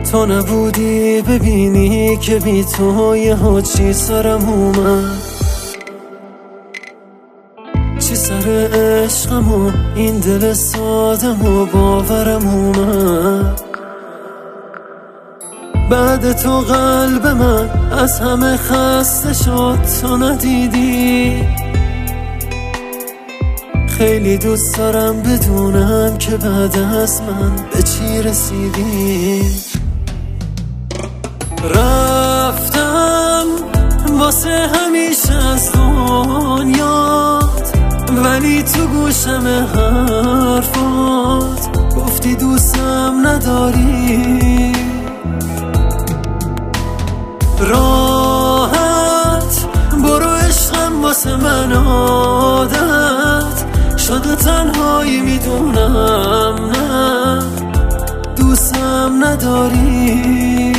تو نبودی ببینی که بی تو یه حاجی سرم اومد. چی سر عشقم و این دل سادم و باورم اومد. بعد تو قلب من از همه خسته شد، تو ندیدی. خیلی دوست دارم بدونم که بعد از من به چی رسیدی. رفتم واسه همیشه از دنیات، ولی تو گوشم حرفات گفتی دوستم نداری. راحت برو عشقم واسه من عادت شده، تنهایی میدونم نه دوستم نداری.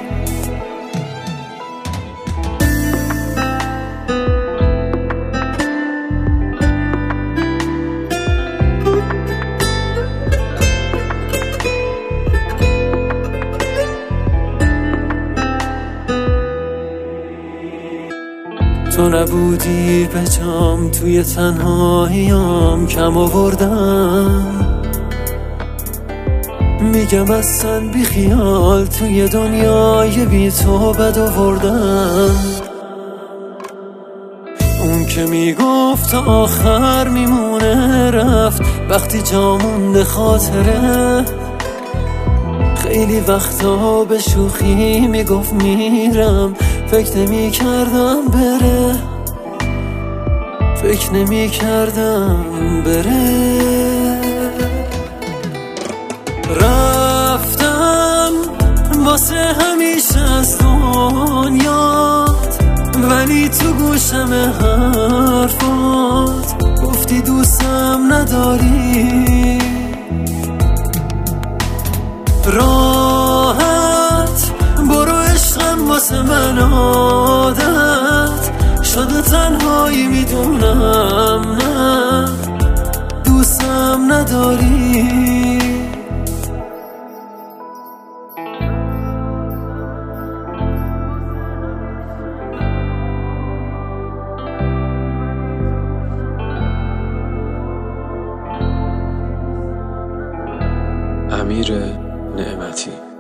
تو نبودی به جام، توی تنهاییام کم آوردم. میگم اصلا بی خیال، توی دنیای بی تو بد آوردم. اون که میگفت تا آخر میمونه رفت، وقتی جا مونده خاطره. خیلی وقتا به شوخی میگفت میرم، فکر نمی کردم بره، فکر نمی کردم بره. رفتم واسه همیشه از دنیات، ولی تو گوشم حرفات گفتی دوستم نداری. راحت برو عشقم واسه من عادت شده، تنهایی میدونم نه دوستم نداری. امیر نعمتی.